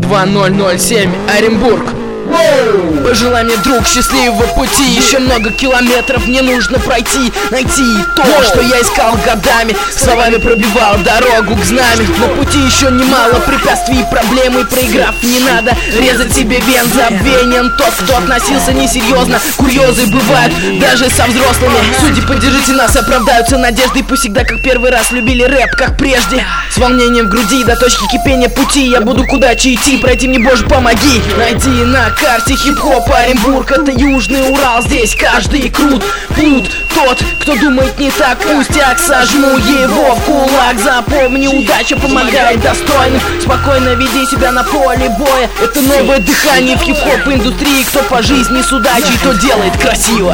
2007, Оренбург. Пожелай мне, друг, счастливого пути. Еще много километров мне нужно пройти, найти то, что я искал годами. Словами пробивал дорогу к знамени. На пути еще немало препятствий и проблем, и проиграв, не надо резать себе вен. Забвенен тот, кто относился несерьезно. Курьезы бывают даже со взрослыми. Судьи, поддержите нас, оправдаются надежды. Пусть всегда как первый раз любили рэп, как прежде. С волнением в груди до точки кипения пути. Я буду к удаче идти, пройти мне, Боже, помоги. Найди на карте хип-хоп Оренбург, это Южный Урал. Здесь каждый крут, пут. Тот, кто думает не так, пустяк, сожму его в кулак. Запомни, удача помогает достойным. Спокойно веди себя на поле боя. Это новое дыхание в хип-хоп индустрии. Кто по жизни с удачей, то делает красиво.